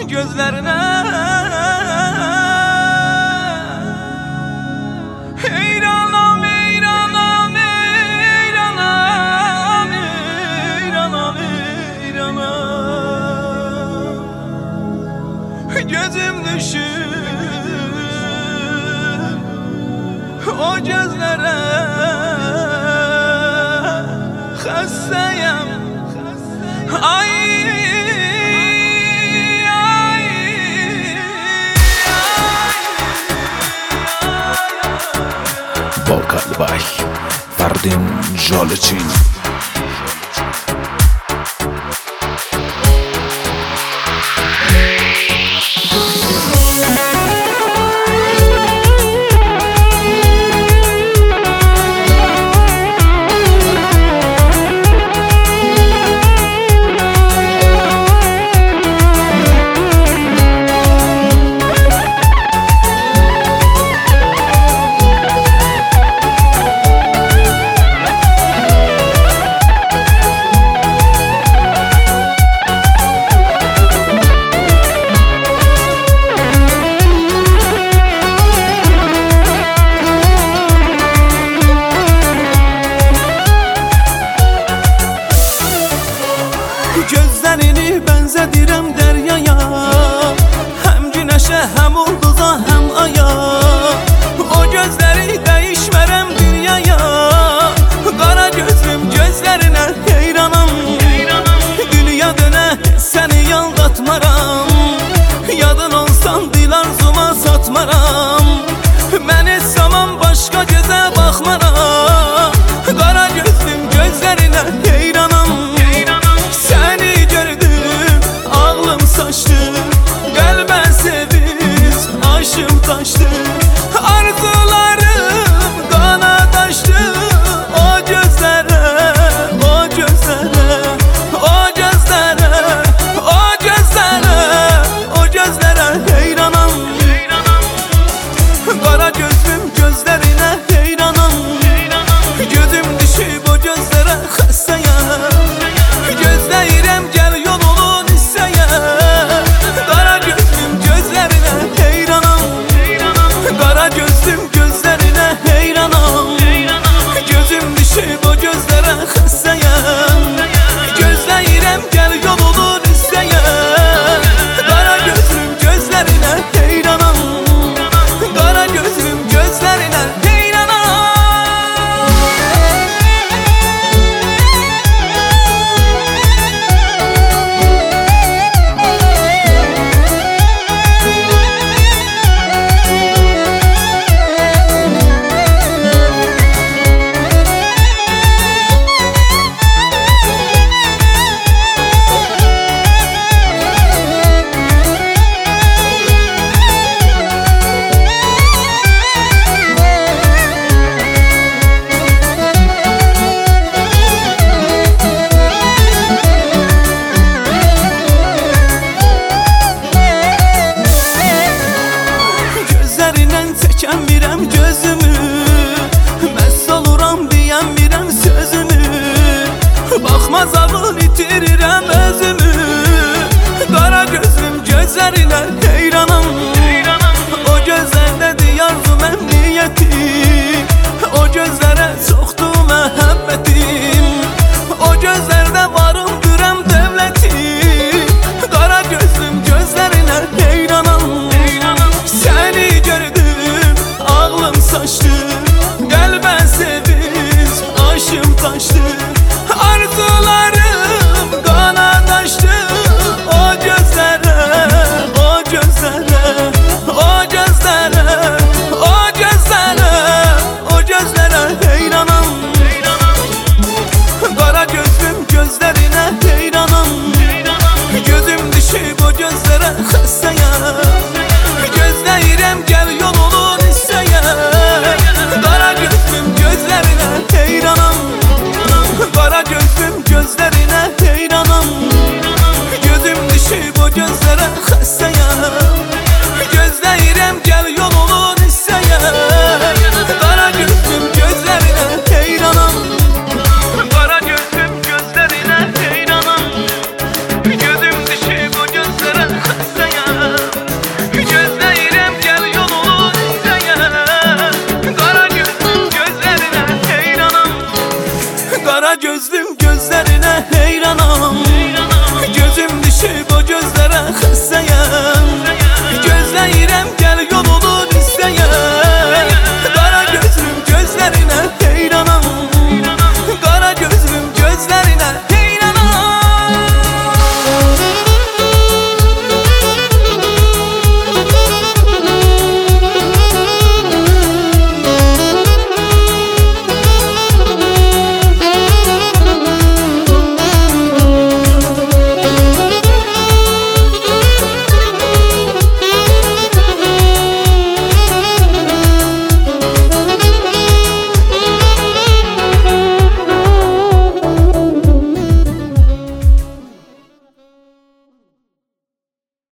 gözlerine. Heyranam, heyranam, heyranam, heyranam, heyranam. Gözüm düşür o gözlere, hastayım. Ay, ay, Volkan Bay, Ferdin Jolicin. Gözlerini benzedirem deryaya, hem güneşe hem ulduza hem aya. O gözleri değişmerem dünyaya, kara gözlüm gözlerine heyranam. Dünya döne seni yaldatmaram, yadın olsan dil arzuma satmaram. Məni saman başka göze bakmaram, kara gözlüm gözlerine heyranam. Seni gördüm, ağlım saçtı, kalbe seviz, aşım taştı. Arzularım kana taştı, o gözlere, o gözlere, o gözlere, o gözlere, o gözlere heyranam. Kara gözlüm gözlerine heyranam. Gözüm düşüp o gözlere hastayım. Gözləyirəm gəl yol olun hissəyə, qara gözlüm gözlərinə heyranam. Qara gözlüm gözlərinə heyranam. Gözüm düşüb o gözlərə xəstəyəm. Gözləyirəm gəl yol olun hissəyə, qara gözlüm gözlərinə heyranam. Qara gözlüm gözlərinə heyranam. Gözlərindən çəkən birəm gözümü, məst oluram deyən birəm sözümü. Baxmaz ağıl itirirəm özümü, qara gözlüm gözlərinə heyranam. O gözlərdədir arzum əmniyyəti, o gözlərə çoxdur məhəbbətim. O gözlərdə barındırəm dövləti, qara gözlüm gözlərinə heyranam. Seni gördüm, ağlım saçtı, kalbe seviz, aşım taştı. Arzularım kana taştı, o gözlere, o gözlere, o gözlere, o gözlere, o gözlere heyranam. Kara gözlüm gözlerine heyranam. Gözüm düşüp o gözlere hastayım. Gözləyirəm gəl yol olun